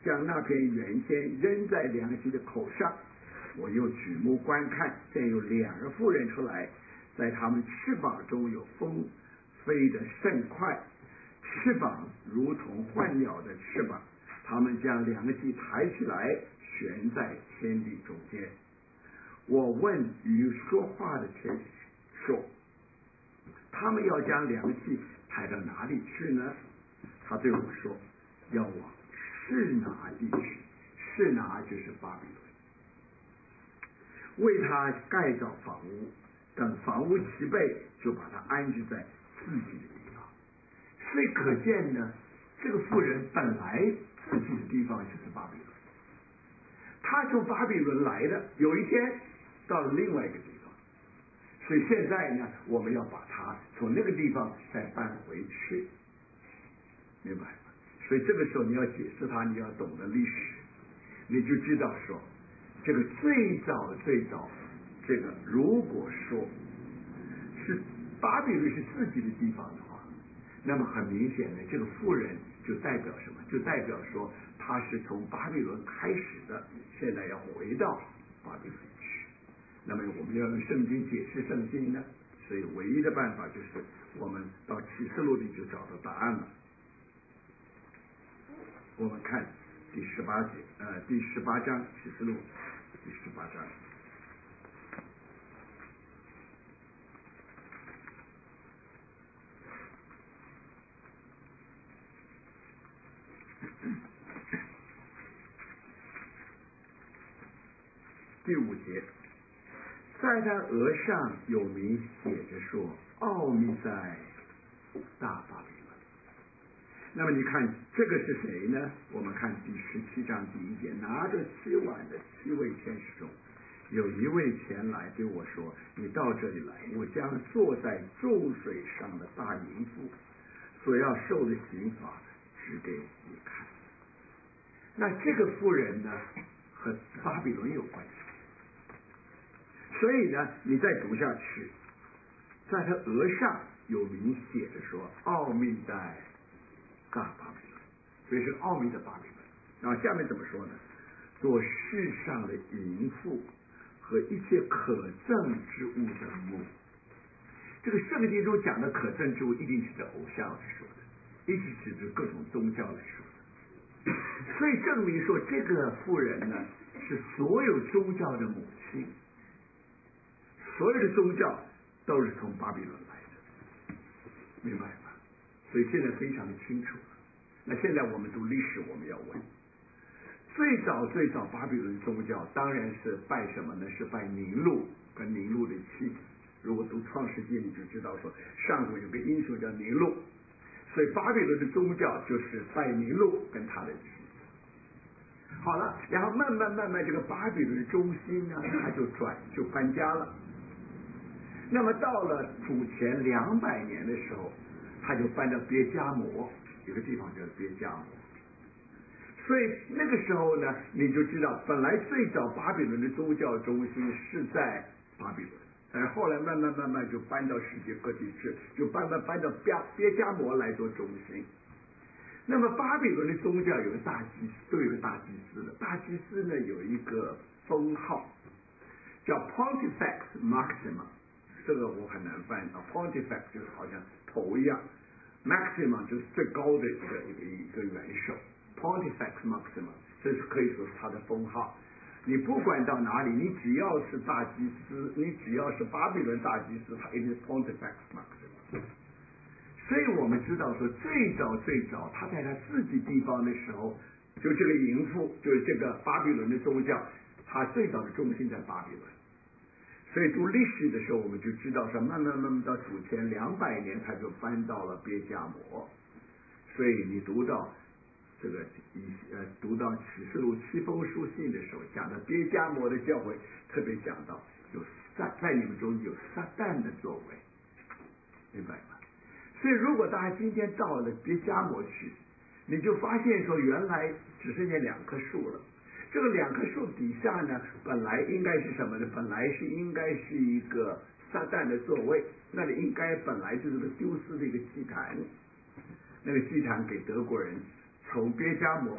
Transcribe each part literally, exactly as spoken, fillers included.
将那片原先扔在两骑的口上。我又举目观看，见有两个妇人出来，在他们翅膀中有风，飞得甚快，翅膀如同鹳鸟的翅膀。他们将两个旗抬起来，悬在天地中间。我问与说话的天使说，他们要将两个旗抬到哪里去呢？他对我说，要往示拿地去。示拿就是巴比伦，为他盖造房屋，等房屋齐备，就把他安置在自己的地方。所以可见呢，这个妇人本来自己的地方就是巴比伦，他从巴比伦来的，有一天到了另外一个地方，所以现在呢，我们要把他从那个地方再搬回去，明白吗？所以这个时候你要解释他，你要懂得历史，你就知道说，这个最早最早，这个如果说是巴比伦是自己的地方的话，那么很明显的，这个妇人就代表什么？就代表说他是从巴比伦开始的，现在要回到巴比伦去。那么我们要用圣经解释圣经呢，所以唯一的办法就是我们到启示录里就找到答案了。我们看第十八节，呃，第十八章启示录第十八章。第五节，在他额上有名写着说，奥秘在大巴比伦。那么你看这个是谁呢？我们看第十七章第一节，拿着七碗的七位天使中，有一位前来对我说，你到这里来，我将坐在众水上的大淫妇所要受的刑罚指给你看。那这个妇人呢，和巴比伦有关系。所以呢，你再读下去，在他额上有明写着说，奥秘在大巴比伦，所以是奥秘的巴比伦。然后下面怎么说呢？做世上的淫妇和一切可憎之物的母。这个圣经中讲的可憎之物，一定是指偶像来说的，一定是指各种宗教来说的。所以证明说，这个妇人呢，是所有宗教的母亲。所有的宗教都是从巴比伦来的，明白吗？所以现在非常的清楚了。那现在我们读历史，我们要问，最早最早巴比伦宗教当然是拜什么呢？是拜宁禄跟宁禄的妻子。如果读创世纪，你就知道说，上古有个英雄叫宁禄，所以巴比伦的宗教就是拜宁禄跟他的妻子。好了，然后慢慢慢慢，这个巴比伦的中心呢，他就转就搬家了。那么到了主前两百年的时候，他就搬到别加摩，有个地方叫别加摩。所以那个时候呢，你就知道，本来最早巴比伦的宗教中心是在巴比伦，但是后来慢慢慢慢就搬到世界各地去，就慢慢搬到别别加摩来做中心。那么巴比伦的宗教有个大祭司，都有个大祭司的，大祭司呢有一个封号叫 Pontifex Maximus。这个我很难翻啊 ，Pontifex 就是好像头一样 ，Maximus 就是最高的一个一个一个元首 ，Pontifex Maximus 这是可以说是他的封号。你不管到哪里，你只要是大祭司，你只要是巴比伦大祭司，他一定是 Pontifex Maximus。所以我们知道说，最早最早他在他自己地方的时候，就这个淫妇，就是这个巴比伦的宗教，他最早的中心在巴比伦。所以读历史的时候，我们就知道说，慢慢慢慢到主前两百年，他就搬到了别加摩。所以你读到这个以呃读到启示录七封书信的时候，讲到别加摩的教会，特别讲到有撒在你们中有撒旦的作为，明白吗？所以如果大家今天到了别加摩去，你就发现说，原来只剩下两棵树了。这个两棵树底下呢，本来应该是什么呢？本来是应该是一个撒旦的座位，那里应该本来就是个丢失的一个祭坛，那个祭坛给德国人从别加摩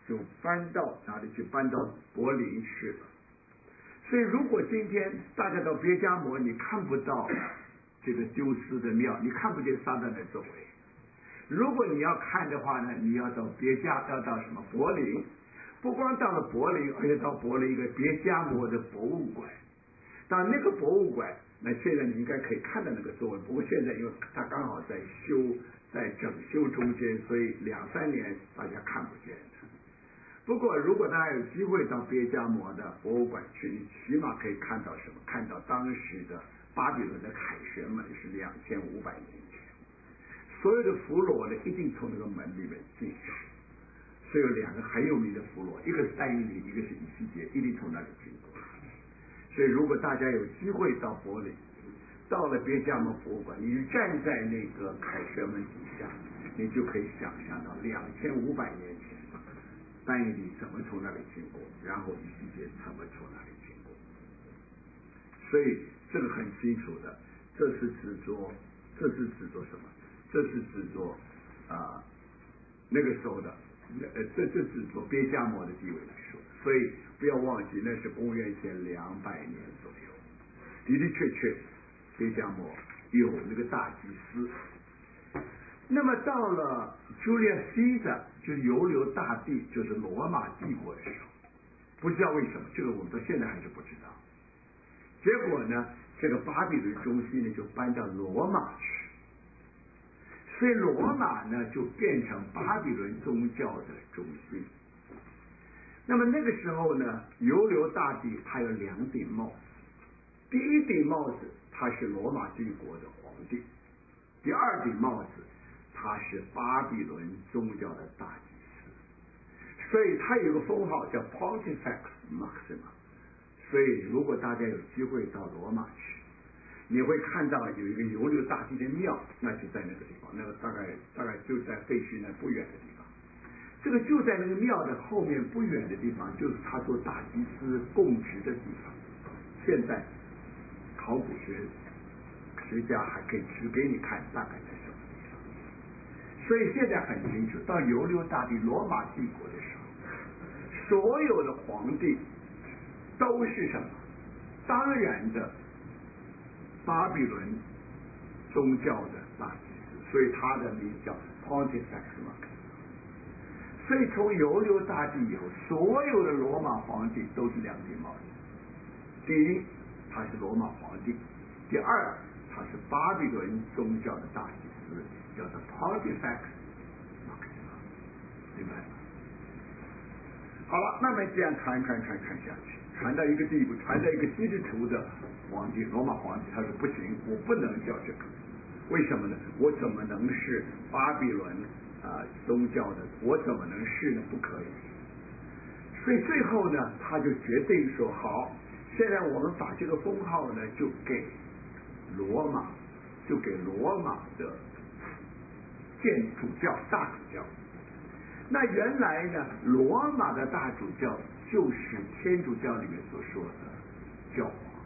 就搬到哪里去？搬到柏林去了。所以如果今天大家到别加摩，你看不到这个丢失的庙，你看不见撒旦的作为。如果你要看的话呢，你要到别加，要到什么柏林？不光到了柏林，而且到柏林一个别加摩的博物馆。到那个博物馆，那现在你应该可以看到那个作为。不过现在因为它刚好在修，在整修中间，所以两三年大家看不见的。不过如果大家有机会到别加摩的博物馆去，你起码可以看到什么？看到当时的巴比伦的凯旋门是两千五百年前，所有的俘虏呢一定从那个门里面进去。所以有两个很有名的俘虏，一个是但以理，一个是以西结，一定从那里经过。所以如果大家有机会到柏林，到了别加摩博物馆，你站在那个凯旋门底下，你就可以想象到两千五百年前但以理怎么从那里经过，然后以西结怎么从那里经过。所以这个很清楚的，这是指着，这是指着什么？这是指着啊、呃、那个时候的，呃，这这指着别加摩的地位来说。所以不要忘记，那是公元前两百年左右，的的确确，别加摩有那个大祭司。那么到了 Julius Caesar， 就是犹流大帝，就是罗马帝国的时候，不知道为什么，这个我们到现在还是不知道。结果呢，这个巴比伦中心呢就搬到罗马去，所以罗马呢就变成巴比伦宗教的中心。那么那个时候呢，犹流大帝他有两顶帽子，第一顶帽子他是罗马帝国的皇帝，第二顶帽子他是巴比伦宗教的大祭司，所以他有个封号叫 Pontifex Maximus。所以如果大家有机会到罗马去，你会看到有一个犹流大帝的庙，那就在那个地方，那个大概大概就在废墟那不远的地方。这个就在那个庙的后面不远的地方，就是他做大祭司供职的地方。现在考古学学家还可以指给你看大概在什么地方。所以现在很清楚，到犹流大帝罗马帝国的时候，所有的皇帝都是什么？当然的巴比伦宗教的大祭司，所以他的名叫 Pontifex Maximus。所以从犹流大帝以后，所有的罗马皇帝都是两顶帽子。第一，他是罗马皇帝；第二，他是巴比伦宗教的大祭司，叫做 Pontifex Maximus， 明白吗？好了，那么这样传传传传下去，传到一个地步，传到一个基督徒的皇帝，罗马皇帝，他说不行，我不能叫这个，为什么呢？我怎么能是巴比伦啊、呃、宗教的？我怎么能是呢？不可以。所以最后呢，他就决定说，好，现在我们把这个封号呢，就给罗马，就给罗马的建主教、大主教。那原来呢，罗马的大主教就是天主教里面所说的教皇。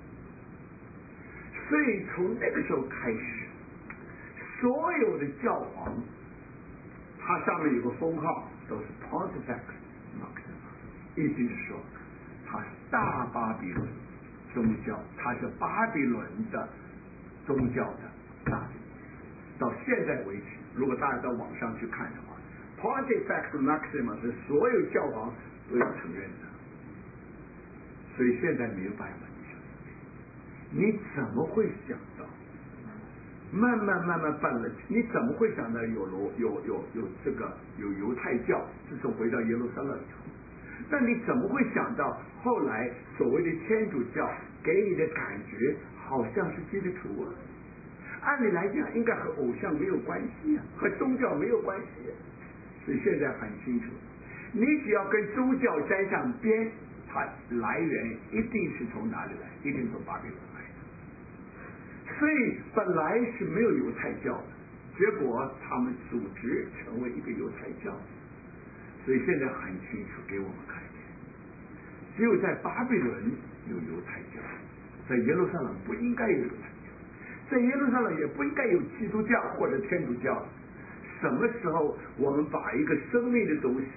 所以从那个时候开始，所有的教皇，它上面有个封号，都是 Pontifex Maximus， 意思是说，他是大巴比伦宗教，他是巴比伦的宗教的大帝。到现在为止，如果大家到网上去看的话， Pontifex Maximus 是所有教皇都要承认的。所以现在明白吗？你怎么会想到？慢慢慢慢办了，你怎么会想到有罗有有有这个有犹太教？自从回到耶路撒冷以后，那你怎么会想到后来所谓的天主教给你的感觉好像是基督徒啊？按理来讲，应该和偶像没有关系啊，和宗教没有关系啊。所以现在很清楚，你只要跟宗教沾上边，它来源一定是从哪里来？一定从巴比伦来的。所以本来是没有犹太教的，结果他们组织成为一个犹太教。所以现在很清楚给我们看见，只有在巴比伦有犹太教，在耶路撒冷不应该有犹太教，在耶路撒冷也不应该有基督教或者天主教。什么时候我们把一个生命的东西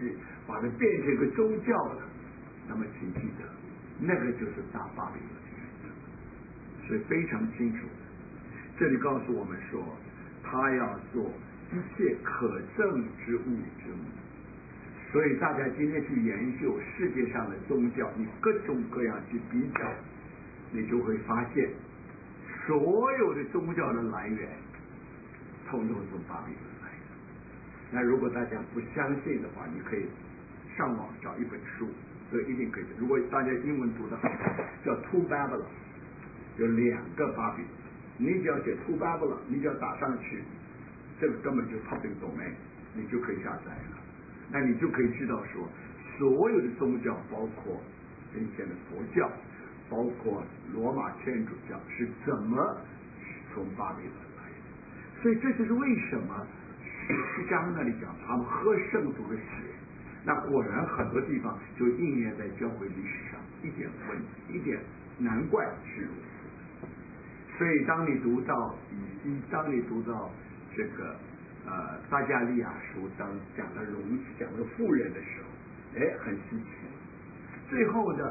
把它变成一个宗教了，那么请记得，那个就是大巴比伦的原则，所以非常清楚的。这里告诉我们说，他要做一切可证之物之母。所以大家今天去研究世界上的宗教，你各种各样去比较，你就会发现，所有的宗教的来源，统统从巴比伦来的。那如果大家不相信的话，你可以上网找一本书，这一定可以。如果大家英文读得好，叫 Two Babylon， 有两个巴比伦。你只要写 Two Babylon， 你只要打上去，这个根本就 public domain， 你就可以下载了。那你就可以知道说，所有的宗教，包括今天的佛教，包括罗马天主教，是怎么从巴比伦来的。所以这就是为什么十章那里讲他们喝圣徒的血，那果然很多地方就应验在教会历史上，一点问题，一点难怪是如此。所以当你读到以西，当你读到这个呃撒迦利亚书，当讲到容器，讲到妇人的时候，哎，很稀奇。最后呢，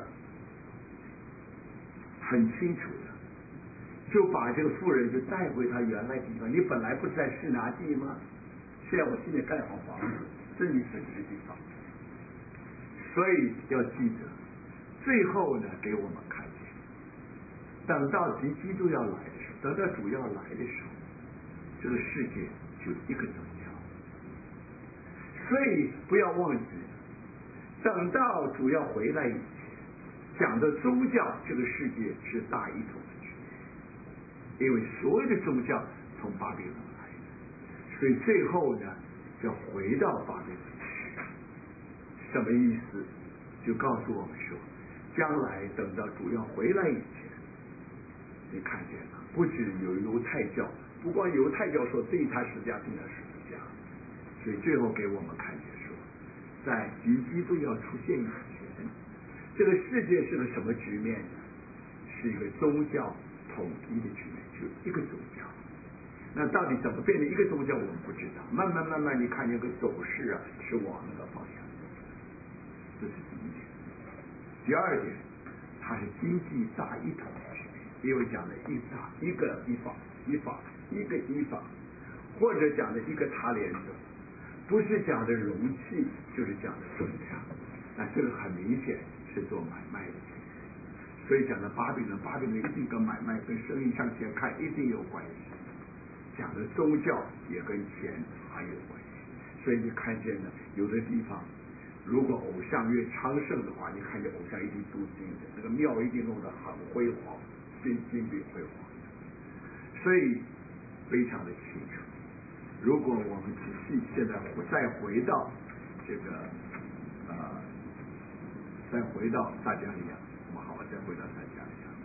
很清楚的，就把这个妇人就带回他原来地方。你本来不是在示拿地吗？现在我替你盖好房子，这是你本来地方。所以要记得，最后呢，给我们看见，等到敌基督要来的时候，等到主要来的时候，这个世界就一个宗教。所以不要忘记，等到主要回来以前，讲的宗教，这个世界是大一统的局面，因为所有的宗教从巴比伦来的，所以最后呢，要回到巴比伦去。什么意思？就告诉我们说，将来等到主要回来以前，你看见了，不只有犹太教，不光犹太教说对他十字架，对他十字架，所以最后给我们看见说，在敌基督要出现以前，这个世界是个什么局面呢？是一个宗教统一的局面，就一个宗教。那到底怎么变成一个宗教，我们不知道。慢慢慢慢，你看这个走势啊，是往那个方向走的。这是第一点。第二点，它是经济大一统的局面，因为讲的一大一个一法一法一个一法，或者讲的一个他连者，不是讲的容器，就是讲的重量。那这个很明显是做买卖的局面，所以讲的巴比伦，巴比伦一定跟买卖、跟生意向前看一定有关系。讲的宗教也跟钱还有关系，所以你看见了有的地方，如果偶像越昌盛的话，你看见偶像一定镀金的，那个庙一定弄得很辉煌，金金碧辉煌的，所以非常的清楚。如果我们仔细现在再回到这个呃，再回到撒迦利亚，我们好好再回到撒迦利亚。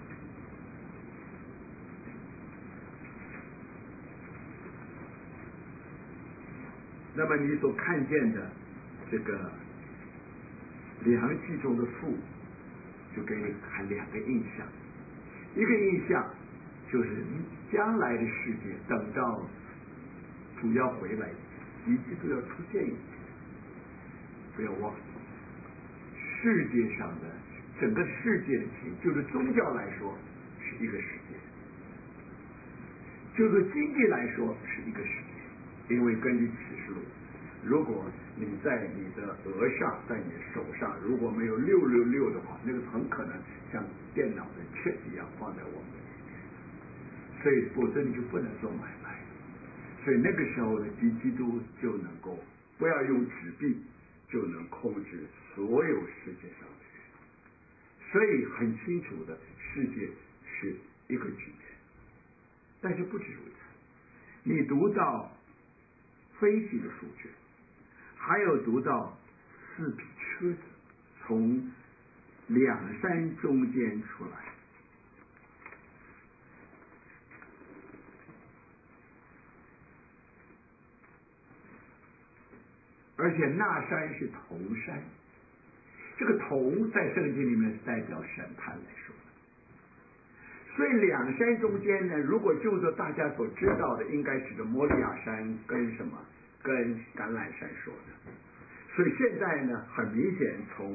那么你所看见的这个两记中的父，就给你看两个印象。一个印象就是将来的世界，等到主要回来，敌基督要出现以前，不要忘记，世界上的整个世界的情，就是宗教来说是一个世界，就是经济来说是一个世界。因为根据启示录，如果你在你的额上，在你的手上，如果没有六六六的话，那个很可能像电脑的 chip 一样放在我们的里面，所以否则你就不能做买卖。所以那个时候的敌基督就能够不要用纸币，就能控制所有世界上的人。所以很清楚的，世界是一个局面。但是不止如此，你读到飞机的数据，还有读到四匹车子从两山中间出来，而且那山是铜山。这个铜在圣经里面是代表审判来说的，所以两山中间呢，如果就着大家所知道的，应该指着摩利亚山跟什么，跟橄榄山说的。 所以现在呢，很明显从